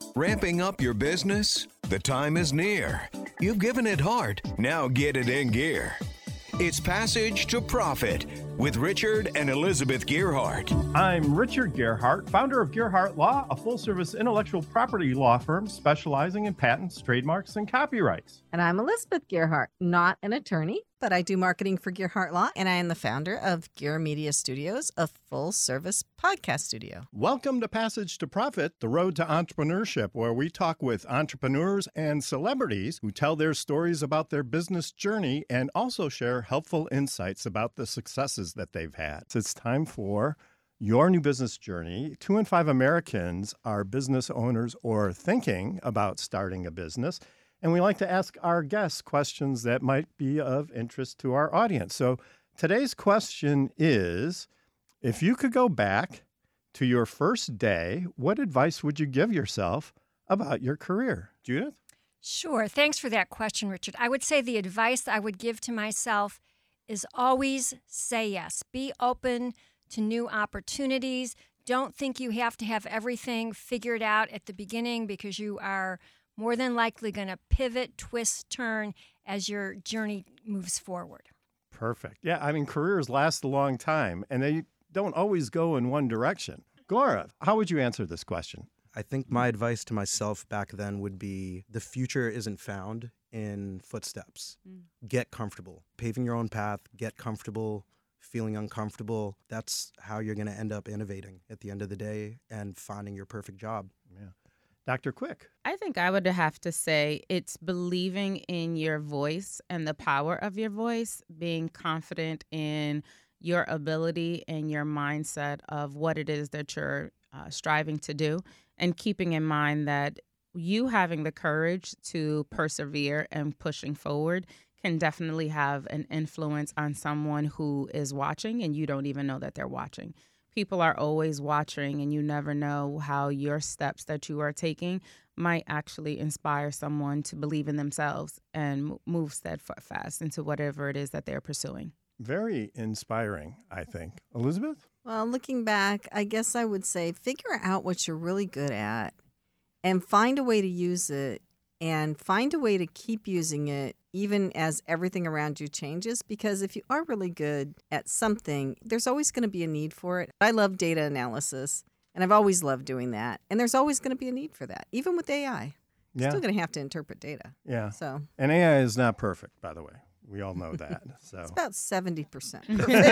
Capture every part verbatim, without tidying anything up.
Ramping up your business? The time is near. You've given it heart. Now get it in gear. It's Passage to Profit with Richard and Elizabeth Gearhart. I'm Richard Gearhart, founder of Gearhart Law, a full-service intellectual property law firm specializing in patents, trademarks, and copyrights. And I'm Elizabeth Gearhart, not an attorney, but I do marketing for Gearhart Law, and I am the founder of Gear Media Studios, a full-service podcast studio. Welcome to Passage to Profit, the road to entrepreneurship, where we talk with entrepreneurs and celebrities who tell their stories about their business journey and also share helpful insights about the successes that they've had. So it's time for your new business journey. Two in five Americans are business owners or thinking about starting a business. And we like to ask our guests questions that might be of interest to our audience. So today's question is, if you could go back to your first day, what advice would you give yourself about your career? Judith? Sure. Thanks for that question, Richard. I would say the advice I would give to myself is always say yes. Be open to new opportunities. Don't think you have to have everything figured out at the beginning, because you are more than likely going to pivot, twist, turn as your journey moves forward. Perfect. Yeah, I mean, careers last a long time, and they don't always go in one direction. Gora, how would you answer this question? I think my advice to myself back then would be the future isn't found in footsteps. Mm. Get comfortable. Paving your own path, get comfortable, feeling uncomfortable. That's how you're going to end up innovating at the end of the day and finding your perfect job. Yeah. Doctor Quick. I think I would have to say it's believing in your voice and the power of your voice, being confident in your ability and your mindset of what it is that you're uh, striving to do, and keeping in mind that you having the courage to persevere and pushing forward can definitely have an influence on someone who is watching and you don't even know that they're watching. People are always watching, and you never know how your steps that you are taking might actually inspire someone to believe in themselves and move steadfast into whatever it is that they're pursuing. Very inspiring, I think. Elizabeth? Well, looking back, I guess I would say figure out what you're really good at and find a way to use it, and find a way to keep using it even as everything around you changes, because if you are really good at something, there's always going to be a need for it. I love data analysis, and I've always loved doing that, and there's always going to be a need for that, even with A I. You're yeah. still going to have to interpret data. Yeah. So, and A I is not perfect, by the way. We all know that. So it's about seventy percent.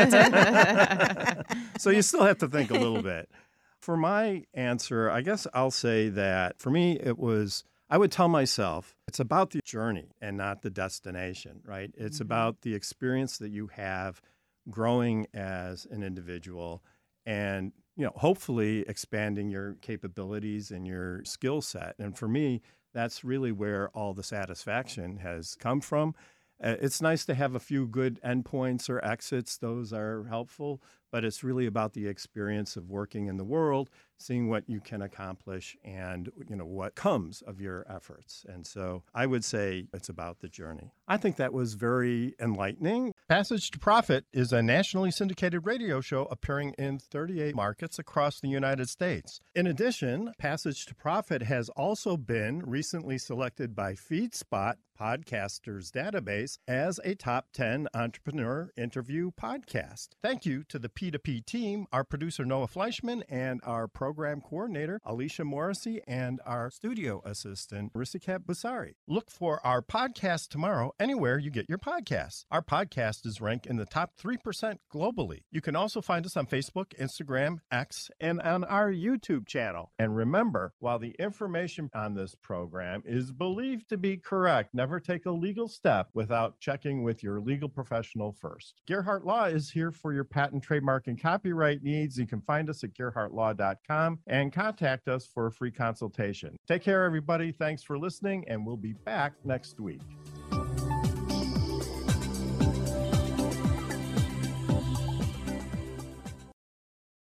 So you still have to think a little bit. For my answer, I guess I'll say that for me, it was, I would tell myself, it's about the journey and not the destination, right? It's mm-hmm. about the experience that you have growing as an individual and, you know, hopefully expanding your capabilities and your skill set. And for me, that's really where all the satisfaction has come from. Uh, it's nice to have a few good endpoints or exits. Those are helpful, but it's really about the experience of working in the world, seeing what you can accomplish and, you know, what comes of your efforts. And so I would say it's about the journey. I think that was very enlightening. Passage to Profit is a nationally syndicated radio show appearing in thirty-eight markets across the United States. In addition, Passage to Profit has also been recently selected by FeedSpot Podcasters Database as a top ten entrepreneur interview podcast. Thank you to the P two P team, our producer Noah Fleischman, and our program coordinator Alicia Morrissey, and our studio assistant Risikat Busari. Look for our podcast tomorrow anywhere you get your podcasts. Our podcast is ranked in the top three percent globally. You can also find us on Facebook, Instagram, X, and on our YouTube channel. And remember, while the information on this program is believed to be correct, never take a legal step without checking with your legal professional first. Gearhart Law is here for your patent, trademark, and copyright needs. You can find us at gearhart law dot com and contact us for a free consultation. Take care, everybody. Thanks for listening, and we'll be back next week.